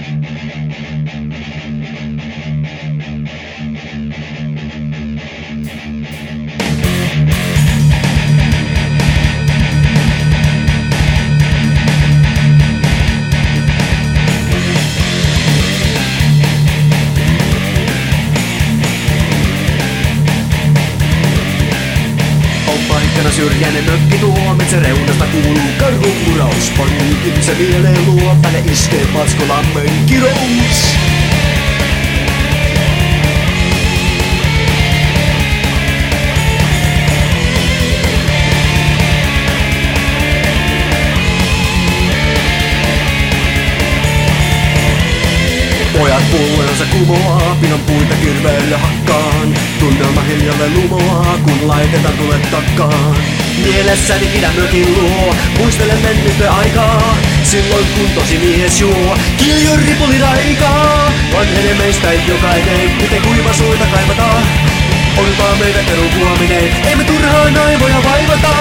Syrjäinen mökki tuo, metsän reunasta kuuluu karhun muraus. Paniikin se mieleen luo, päälle iskee paskolammen kirous. Pojat pulleensa kumoaa, pinon puita kirveellä hakkaan. Tunnelma hiljalle lumoaa, kun laitetaan tulet takkaan. Mielessäni pidän mökin luo, muistelen mennyttä aikaa. Silloin kun tosi mies juo, kiljon ripuli raikaa. Vanhene meistä jokainen, miten kuiva suita kaivataan. Olkaa meitä perun huominen, emme turhaan aivoja vaivata.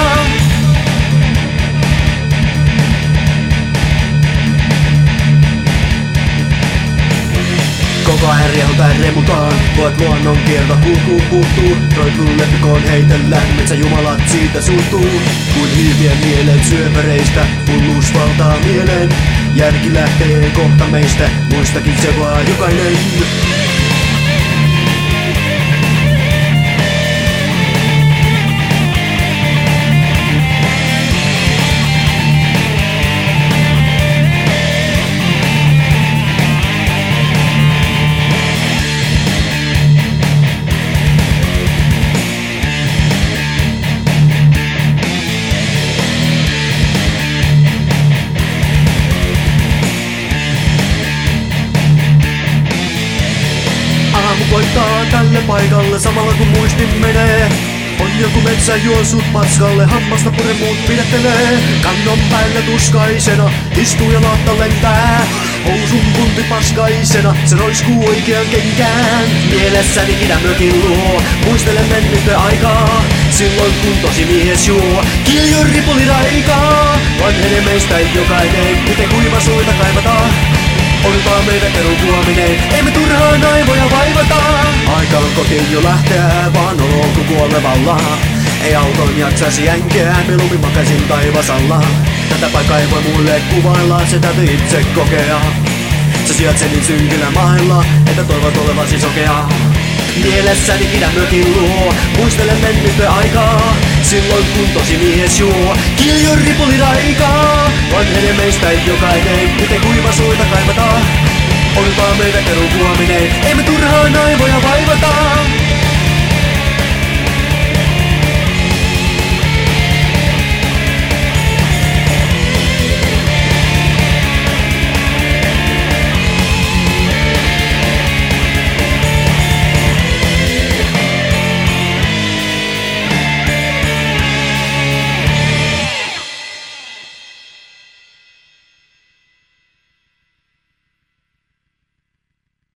Koko ajan riehutaan remutaan, voit luonnon kierto kulkuun puuttuu. Roikkuun leppikoon heitellään, metsäjumalat siitä suuttuu. Kun hiivien mielen syöpäreistä, hulluus valtaa mieleen. Järki lähtee kohta meistä, muistakin seuraa jokainen. Aamu koittaa tälle paikalle samalla kun muistin menee. On joku metsä juossut paskalle, hammasta pure muut pidättelee. Kannon päällä tuskaisena, istuu ja laatta lentää. Housun punti paskaisena, se roiskuu oikean kenkään. Mielessäni pidän mökin luo, muistelen mennyttä aikaa. Silloin kun tosi mies juo, kiljon ripuli raikaa. Vanhene meistä jokainen, miten kuiva suita kaivataan. Olkaa meitä perun huominen, emme turhaan aivoja vaivata. Aika on kotiin jo lähteä, vaan on oltu kuolevalla. Ei auton jaksaisi jänkeä, mieluummin makasin taivasalla. Tätä paikkaa ei voi muille kuvailla, se täytyy itse kokea. Se sijaitsee niin synkillä mailla, että toivot olevasi sokea. Mielessäni pidän mökin luo, muistelen mennyttä aikaa. Silloin kun tosi mies juo, kiljon ripuli raikaa. Vanhene meistä jokainen, miten kuiva suita kaivataan. Olkaa meitä perun huominen, emme turhaan aivoja